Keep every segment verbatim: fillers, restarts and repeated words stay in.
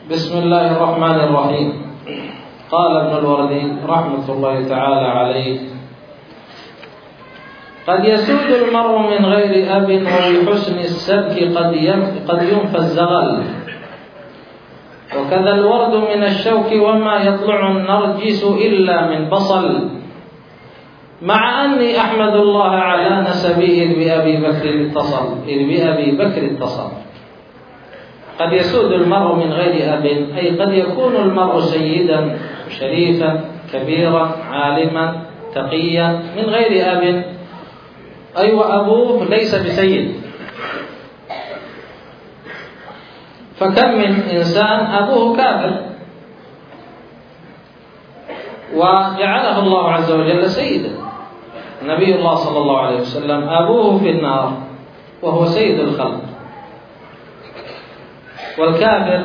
بسم الله الرحمن الرحيم. قال ابن الوردي رحمة الله تعالى عليه: قد يسود المرء من غير أب وبحسن السبك قد ينفى الزغل، وكذا الورد من الشوك وما يطلع النرجس إلا من بصل، مع أني أحمد الله على نسبه إذ بأبي بكر اتصل إذ بأبي بكر اتصل. قد يسود المرء من غير أب، أي قد يكون المرء سيدا شريفا كبيرا عالما تقيا من غير أب، أي وأبوه ليس بسيد. فكم من إنسان أبوه كافر وجعله الله عز وجل سيدا. نبي الله صلى الله عليه وسلم أبوه في النار وهو سيد الخلق. والكافر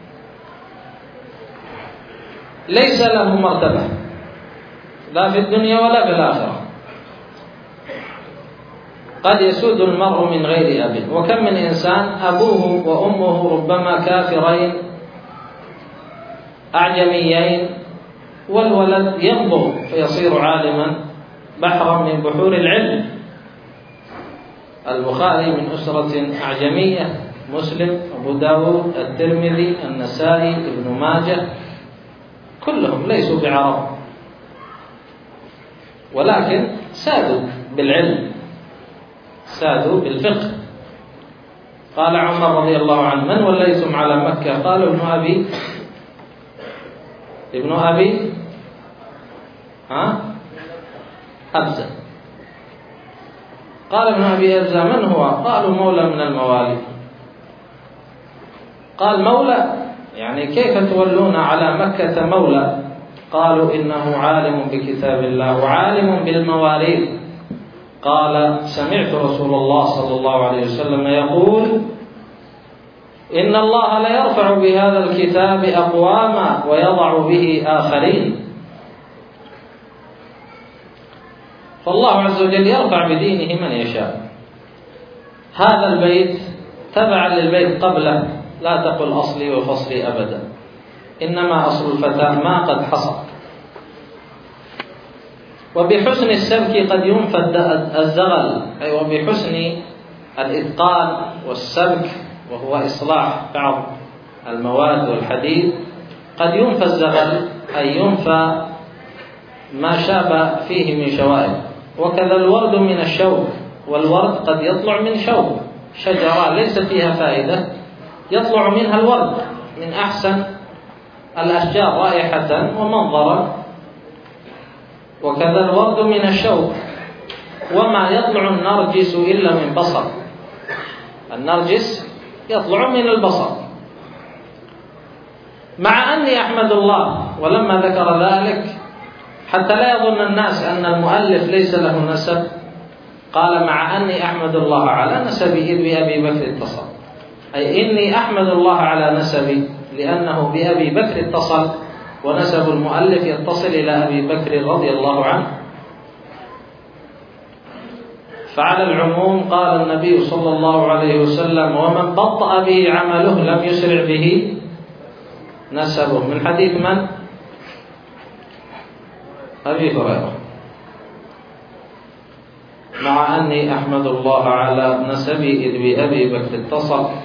ليس له مرتبة لا في الدنيا ولا في الآخرة. قد يسود المرء من غير أب، وكم من إنسان أبوه وأمه ربما كافرين أعجميين، والولد ينضج فيصير عالما بحرا من بحور العلم. البخاري من أسرة أعجمية، مسلم، أبو داود، الترمذي، النسائي، ابن ماجه، كلهم ليسوا بعرب، ولكن سادوا بالعلم، سادوا بالفقه. قال عمر رضي الله عنه: من وليتم على مكة؟ قالوا ابن أبي ابن أبي ها أبزة. قال ابن أبي أبزة: من هو؟ قالوا: مولى من الموالي. قال: مولى؟ يعني كيف تولون على مكة مولى؟ قالوا: إنه عالم بكتاب الله وعالم بالمواريث. قال: سمعت رسول الله صلى الله عليه وسلم يقول: إن الله لا يرفع بهذا الكتاب أقواما ويضع به آخرين. فالله عز وجل يرفع بدينه من يشاء. هذا البيت تبعا للبيت قبله، لا تقل أصلي وفصلي أبدا، إنما أصل الفتى ما قد حصل. وبحسن السبك قد ينفى الزغل، أي وبحسن الإتقان والسبك، وهو إصلاح بعض المواد والحديد، قد ينفى الزغل، أي ينفى ما شاب فيه من شوائب. وكذا الورد من الشوك، والورد قد يطلع من شوك، شجرة ليس فيها فائدة يطلع منها الورد، من أحسن الأشجار رائحة ومنظرا. وكذا الورد من الشوك، وما يطلع النرجس إلا من بصر. النرجس يطلع من البصر. مع أني أحمد الله، ولما ذكر ذلك حتى لا يظن الناس أن المؤلف ليس له نسب، قال: مع أني أحمد الله على نسبي إذ بأبي بكر اتصل، أي إني أحمد الله على نسبي لأنه بأبي بكر اتصل، ونسب المؤلف يتصل إلى أبي بكر رضي الله عنه. فعلى العموم قال النبي صلى الله عليه وسلم: ومن بطأ به عمله لم يسرع به نسبه. من حديث من؟ أبي هريرة. مع أني أحمد الله على نسبي إذ بأبي بكر اتصل.